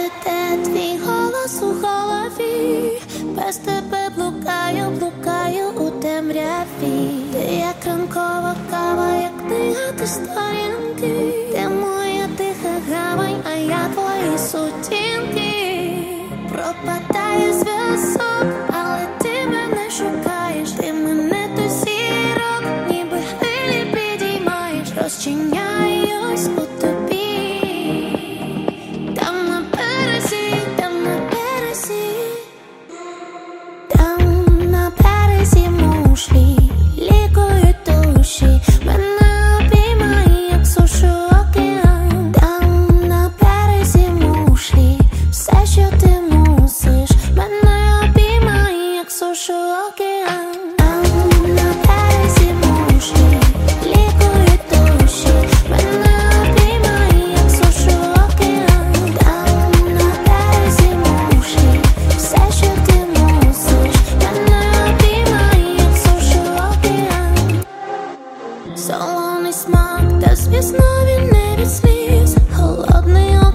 де твій голос у голові? Без тебе блукаю, блукаю у темряві. Ти як ранкова кава, як книга, ти сторінки. Ти моя тиха гавань, а я твої сутінки. Пропадає зв'язок, але ти мене шукаєш. Ти мене до зірок, ніби хвилі підіймаєш. Розчиняюсь у тобі. Там на березі, там на березі, там на березі мушлі лікують душі. Мене обіймає, як сушу океан. Там на березі мушлі, все, що ти мусиш. Мене обіймає, як сушу океан. Там на березі мушлі лікують душі. Мене обіймає, як сушу океан. Там на березі мушлі, все, що ти мусиш. Мене обіймає, як сушу океан. Солоний смак, та звісно він не від сліз. Холодний